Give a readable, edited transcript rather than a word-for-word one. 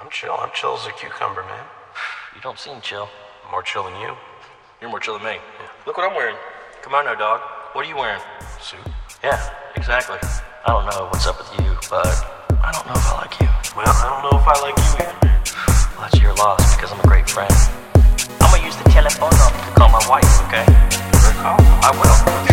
chill. I'm chill as a cucumber, man. You don't seem chill. I'm more chill than you. You're more chill than me. Yeah. Look what I'm wearing. Come on now, dog. What are you wearing? Suit. Yeah, exactly. I don't know what's up with you, but I don't know if I like you. Well, I don't know if I like you either, man. Well, that's your loss because I'm a great friend. I'm gonna use the telephone to call my wife, okay? I will.